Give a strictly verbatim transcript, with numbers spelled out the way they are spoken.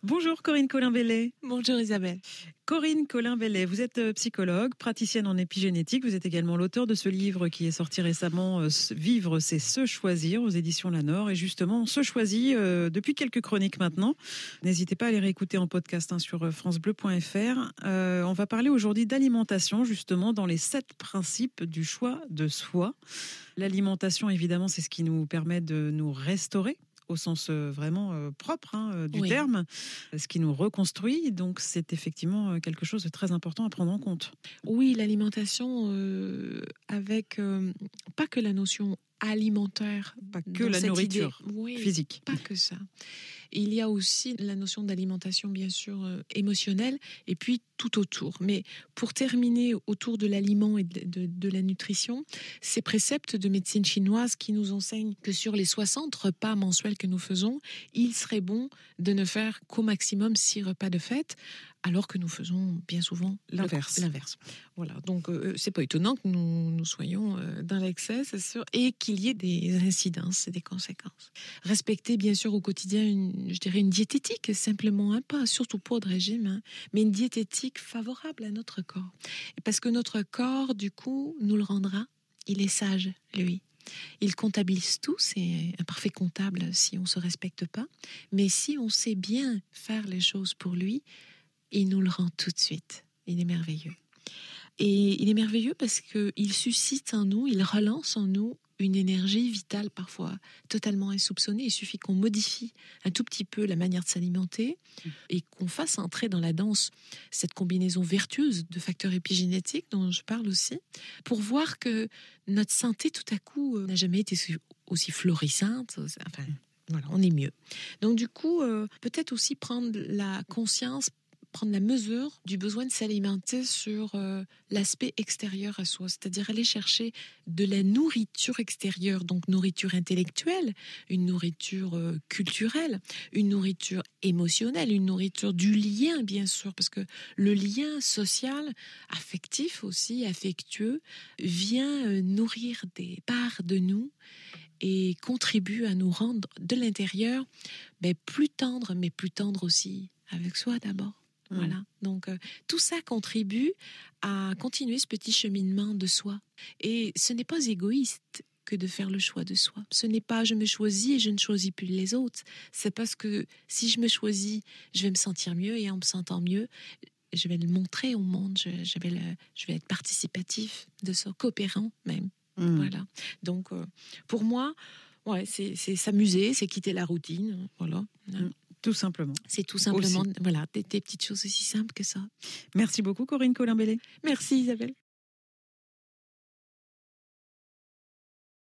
Bonjour Corinne Colin-Bellet. Bonjour Isabelle. Corinne Colin-Bellet, vous êtes psychologue, praticienne en épigénétique. Vous êtes également l'auteur de ce livre qui est sorti récemment, Vivre, c'est se choisir, aux éditions Lanor. Et justement, on se choisit euh, depuis quelques chroniques maintenant. N'hésitez pas à les réécouter en podcast hein, sur francebleu point f r. Euh, on va parler aujourd'hui d'alimentation, justement, dans les sept principes du choix de soi. L'alimentation, évidemment, c'est ce qui nous permet de nous restaurer, au sens vraiment euh, propre hein, du oui. terme, ce qui nous reconstruit. Donc, c'est effectivement quelque chose de très important à prendre en compte. Oui, l'alimentation euh, avec euh, pas que la notion alimentaire, pas que la nourriture oui, physique, pas que ça. Il y a aussi la notion d'alimentation, bien sûr, euh, émotionnelle, et puis tout autour. Mais pour terminer autour de l'aliment et de, de, de la nutrition, ces préceptes de médecine chinoise qui nous enseignent que sur les soixante repas mensuels que nous faisons, il serait bon de ne faire qu'au maximum six repas de fête, alors que nous faisons bien souvent l'inverse. Le, l'inverse. Voilà. Donc, euh, c'est pas étonnant que nous, nous soyons euh, dans l'excès, c'est sûr, et qu'il y ait des incidences et des conséquences. Respecter, bien sûr, au quotidien, une, je dirais une diététique, simplement, hein, pas surtout pas de régime, hein, mais une diététique favorable à notre corps. Et parce que notre corps, du coup, nous le rendra. Il est sage, lui. Il comptabilise tout, c'est un parfait comptable si on ne se respecte pas. Mais si on sait bien faire les choses pour lui, il nous le rend tout de suite. Il est merveilleux. Et il est merveilleux parce qu'il suscite en nous, il relance en nous une énergie vitale parfois totalement insoupçonnée. Il suffit qu'on modifie un tout petit peu la manière de s'alimenter et qu'on fasse entrer dans la danse cette combinaison vertueuse de facteurs épigénétiques dont je parle aussi, pour voir que notre santé tout à coup n'a jamais été aussi florissante. Enfin, voilà, on est mieux. Donc du coup, euh, peut-être aussi prendre la conscience, prendre la mesure du besoin de s'alimenter sur euh, l'aspect extérieur à soi, c'est-à-dire aller chercher de la nourriture extérieure, donc nourriture intellectuelle, une nourriture euh, culturelle, une nourriture émotionnelle, une nourriture du lien, bien sûr, parce que le lien social, affectif aussi, affectueux, vient euh, nourrir des parts de nous et contribue à nous rendre de l'intérieur ben, plus tendres, mais plus tendres aussi avec soi d'abord. Voilà. Donc, euh, tout ça contribue à continuer ce petit cheminement de soi. Et ce n'est pas égoïste que de faire le choix de soi. Ce n'est pas je me choisis et je ne choisis plus les autres. C'est parce que si je me choisis, je vais me sentir mieux et en me sentant mieux, je vais le montrer au monde. Je, je, vais, le, je vais être participatif de ça, coopérant même. Mmh. Voilà. Donc, euh, pour moi, ouais, c'est, c'est s'amuser, c'est quitter la routine. Voilà. Mmh. Tout simplement. C'est tout simplement, aussi. Voilà, des, des petites choses aussi simples que ça. Merci beaucoup Corinne Colin-Bellet. Merci Isabelle.